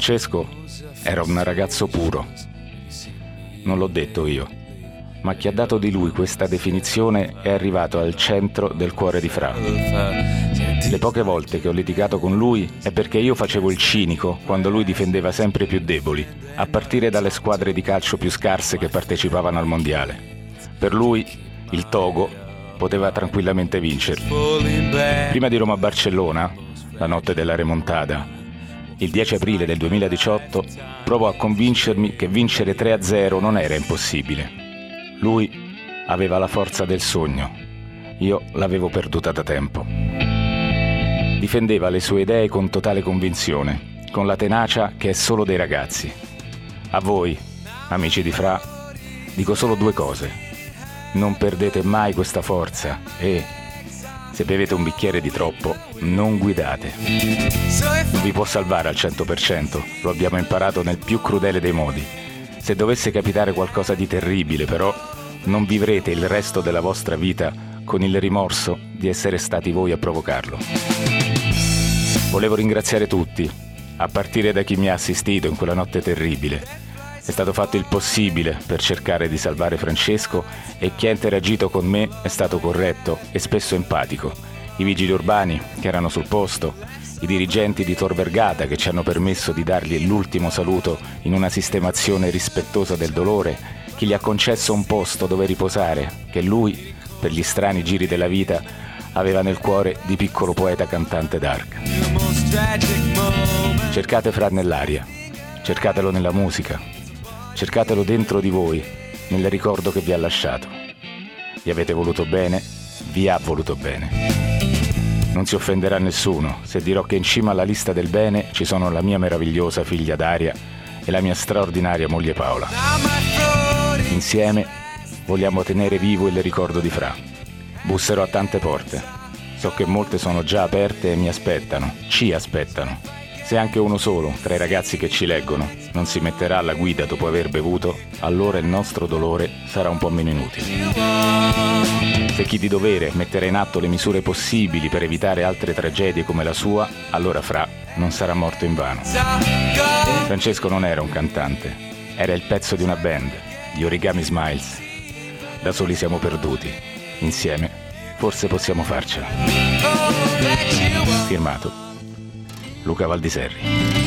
Francesco era un ragazzo puro. Non l'ho detto io, ma chi ha dato di lui questa definizione è arrivato al centro del cuore di Fra. Le poche volte che ho litigato con lui è perché io facevo il cinico quando lui difendeva sempre i più deboli, a partire dalle squadre di calcio più scarse che partecipavano al mondiale. Per lui il Togo poteva tranquillamente vincere. Prima di Roma-Barcellona, la notte della remontata, il 10 aprile del 2018, provò a convincermi che vincere 3-0 non era impossibile. Lui aveva la forza del sogno, io l'avevo perduta da tempo. Difendeva le sue idee con totale convinzione, con la tenacia che è solo dei ragazzi. A voi, amici di Fra, dico solo due cose. Non perdete mai questa forza e, se bevete un bicchiere di troppo, non guidate. Non vi può salvare al 100%, lo abbiamo imparato nel più crudele dei modi. Se dovesse capitare qualcosa di terribile, però, non vivrete il resto della vostra vita con il rimorso di essere stati voi a provocarlo. Volevo ringraziare tutti, a partire da chi mi ha assistito in quella notte terribile. È stato fatto il possibile per cercare di salvare Francesco e chi ha interagito con me è stato corretto e spesso empatico. I vigili urbani che erano sul posto, i dirigenti di Tor Vergata che ci hanno permesso di dargli l'ultimo saluto in una sistemazione rispettosa del dolore, chi gli ha concesso un posto dove riposare, che lui, per gli strani giri della vita, aveva nel cuore di piccolo poeta cantante dark. Cercate Fra nell'aria, cercatelo nella musica, cercatelo dentro di voi, nel ricordo che vi ha lasciato. Gli avete voluto bene, vi ha voluto bene. Non si offenderà nessuno se dirò che in cima alla lista del bene ci sono la mia meravigliosa figlia Daria e la mia straordinaria moglie Paola. Insieme vogliamo tenere vivo il ricordo di Fra. Busserò a tante porte. So che molte sono già aperte e mi aspettano, ci aspettano. Se anche uno solo tra i ragazzi che ci leggono non si metterà alla guida dopo aver bevuto, allora il nostro dolore sarà un po' meno inutile. Se chi di dovere metterà in atto le misure possibili per evitare altre tragedie come la sua, allora Fra non sarà morto invano. Francesco non era un cantante, era il pezzo di una band, gli Origami Smiles. Da soli siamo perduti, insieme forse possiamo farcela. Firmato Luca Valdiserri.